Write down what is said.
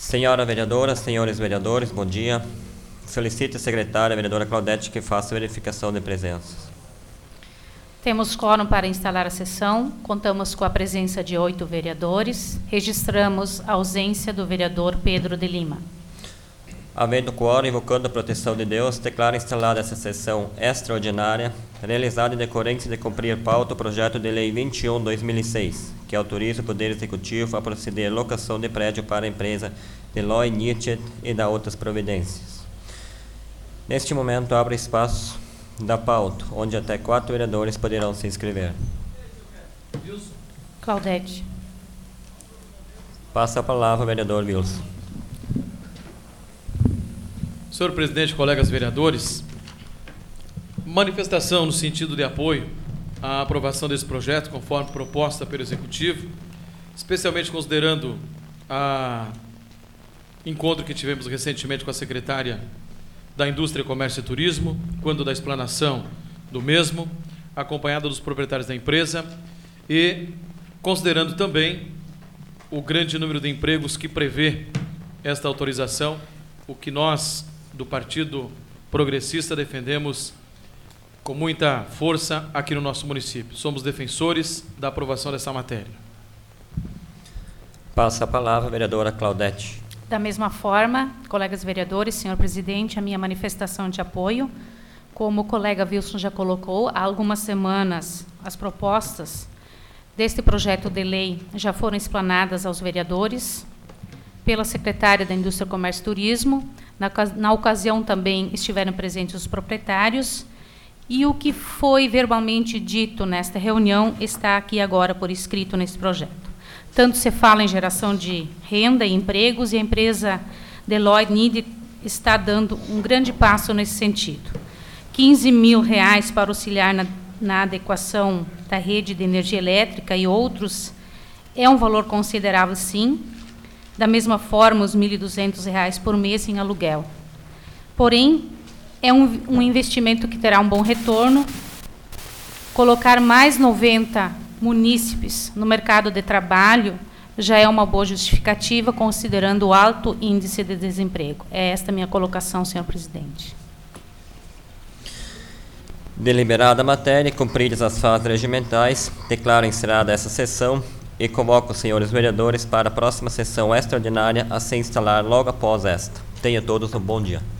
Senhora vereadora, senhores vereadores, bom dia. Solicito a secretária, a vereadora Claudete, que faça a verificação de presenças. Temos quórum para instalar a sessão. Contamos com a presença de 8 vereadores. Registramos a ausência do vereador Pedro de Lima. Havendo quórum, invocando a proteção de Deus, declaro instalada essa sessão extraordinária, realizada em decorrência de cumprir pauta o projeto de lei 21/2006, que autoriza o Poder Executivo a proceder à locação de prédio para a empresa Deloitte Nietzsche e da outras providências. Neste momento, abro espaço da pauta, onde até 4 vereadores poderão se inscrever. Claudete. Passa a palavra ao vereador Wilson. Senhor presidente, colegas vereadores, manifestação no sentido de apoio à aprovação desse projeto, conforme proposta pelo Executivo, especialmente considerando o encontro que tivemos recentemente com a secretária da Indústria, Comércio e Turismo, quando da explanação do mesmo, acompanhada dos proprietários da empresa, e considerando também o grande número de empregos que prevê esta autorização, o que nós, do Partido Progressista, defendemos com muita força aqui no nosso município. Somos defensores da aprovação dessa matéria. Passa a palavra a vereadora Claudete. Da mesma forma, colegas vereadores, senhor presidente, a minha manifestação de apoio, como o colega Wilson já colocou, há algumas semanas as propostas deste projeto de lei já foram explanadas aos vereadores pela secretária da Indústria, Comércio e Turismo. Na ocasião também estiveram presentes os proprietários, e o que foi verbalmente dito nesta reunião está aqui agora por escrito nesse projeto. Tanto se fala em geração de renda e empregos, e a empresa Deloitte Nietzsche está dando um grande passo nesse sentido. R$15 mil para auxiliar na adequação da rede de energia elétrica e outros é um valor considerável, sim. Da mesma forma, os R$1.200 por mês em aluguel. Porém, é um investimento que terá um bom retorno. Colocar mais 90 munícipes no mercado de trabalho já é uma boa justificativa, considerando o alto índice de desemprego. É esta a minha colocação, senhor presidente. Deliberada a matéria e cumpridas as fases regimentais, declaro encerrada essa sessão e convoco os senhores vereadores para a próxima sessão extraordinária a se instalar logo após esta. Tenha todos um bom dia.